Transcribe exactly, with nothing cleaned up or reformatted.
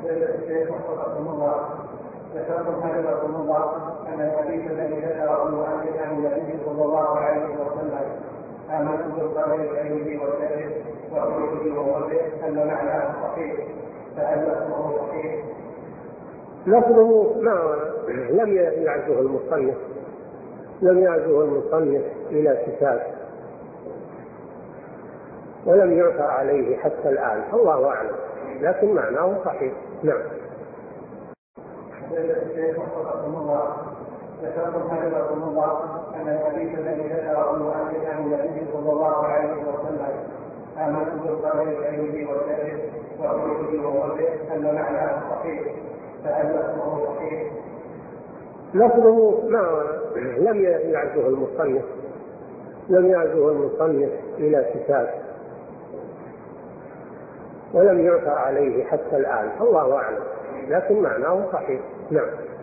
الشيخ وفقكم الله، ذكرتم حفظكم الله أن الحديث الذي ذكره المؤلف عن النبي صلى الله عليه وسلم آمنت بالقدر خيره وشره وخيره وشره أن معناه صحيح، فهل لفظه صحيح؟ لفظه ما لم يعزه المصنف لم يعزه المصنف إلى كتاب ولم يعثر عليه حتى الآن، الله أعلم، لكن معناه صحيح. نعم. الشيخ وفقكم الله، ذكرتم حفظكم الله أن الحديث الذي ذكره المؤلف عن النبي صلى الله عليه وسلم آمنت بالقدر خيره وشره وخيره وشره أن معناه صحيح، فهل لفظه صحيح؟ لفظه ما لم يعزه المصنف لم يعزه المصنف إلى كتاب ولم يعثر عليه حتى الآن، الله أعلم، لكن معناه صحيح. نعم.